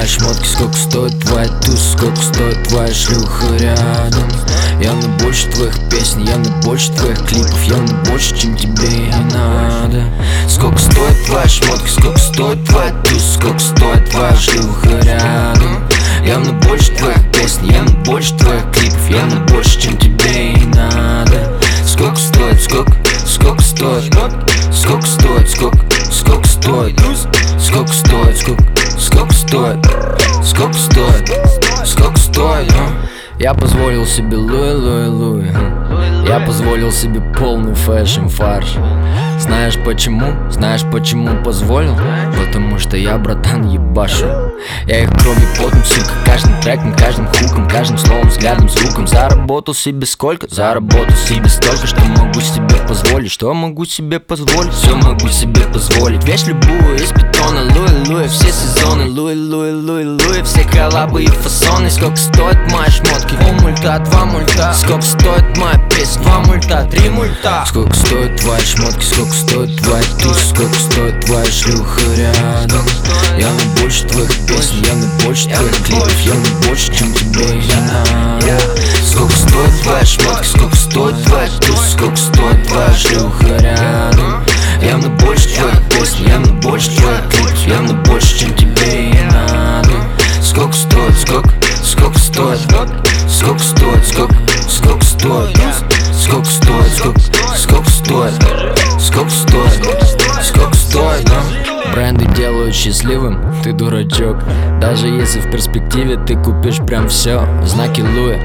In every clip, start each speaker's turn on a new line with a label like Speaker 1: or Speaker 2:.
Speaker 1: твои шмотки, сколько стоит твоя туз, сколько стоит твоя шлюха рядом. Явно больше твоих песен, явно больше твоих клипов, явно больше, чем тебе и надо. Сколько стоит твои шмотки, сколько стоит твоя туз, сколько стоит твоя шлюха рядом. Явно больше твоих песен, явно больше твоих клипов, явно больше, чем тебе и надо. Сколько стоит, сколько стоит, сколько стоит, сколько стоит, сколько стоит, сколько стоит. Я позволил себе Луи. Я позволил себе полный фэшн фарш. Знаешь почему? Знаешь почему позволил? Потому что я, братан, ебашу. Я их кровью потом, сука, каждым треком, каждым хуком, каждым словом, взглядом, звуком. Заработал себе сколько? Заработал себе столько, что могу себе позволить. Что могу себе позволить? Все могу себе позволить. Вещь любую из бетона, Луи. Все сезоны, Луи. Все коллабы и фасоны. Сколько стоит мои шмотки? О, мульта, 2 мульта. Сколько стоит моя песня? 2 мульта, 3 мульта. Сколько стоит твои шмотки? Сколько стоит твоя туз? Сколько стоит твоя шлюха рядом? Явно больше твоих песен, явно больше твоих клипов, явно больше, чем тебе и надо. Сколько стоит твоя шмотки? Сколько стоит твоя туз? Сколько стоит твоя шлюха рядом? Явно больше твоих песен, явно больше твоих клипов, явно больше, чем тебе и надо. Сколько стоит, сколько стоит, сколько стоит, сколько стоит, сколько стоит. Бренды делают счастливым, ты дурачок. Даже если в перспективе ты купишь прям все. Знаки Луи.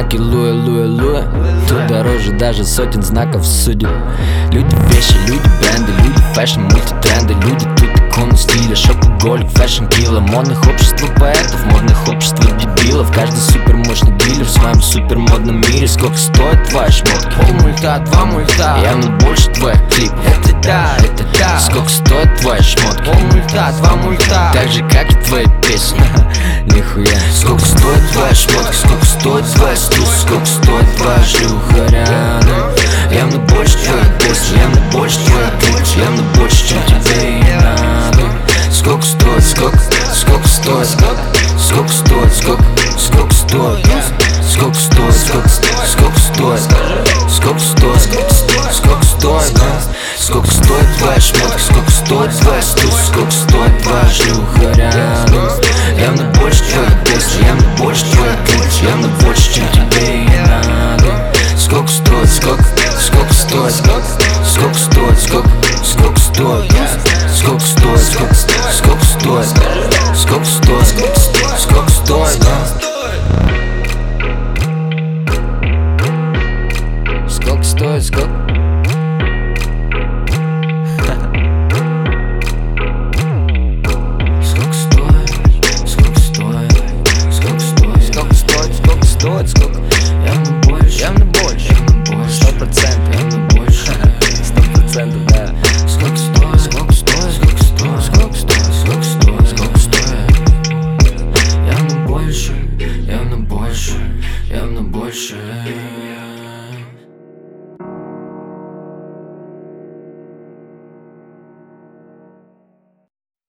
Speaker 1: Тут дороже даже сотен знаков судеб. Люди, вещи, люди, бренды, люди, фэшн, мультитренды. Люди, тут иконы стиля, шопоголик, фэшн килла. Модных общества поэтов, модных общества дебилов. Каждый супер мощный дилер в своем супер модном мире. Сколько стоит твои шмотки? Пол мульта, 2 мульта. Явно больше твоих клипов. Это да. Сколько стоит твои шмотки? Пол мульта, 2 мульта. Так же как и твои песни. Нихуя. Сколько стоит твои шмотки? Сколько стоит твоя туз? Сколько стоит твоя шлюха рядом? Явно больше твоих песен, явно больше твоих клипов, явно больше, чем тебе и надо. Сколько стоит, сколько стоит, сколько стоит, сколько стоит, сколько стоит. Сколько стоит твоя шмотка, сколько стоит твоя туз, сколько стоит твоя шлюха рядом? Явно больше твоих песен, явно больше твоих клипов, явно больше, чем тебе и надо. Сколько стоит, сколько стоит, сколько стоит, сколько стоит, сколько стоит, сколько стоит.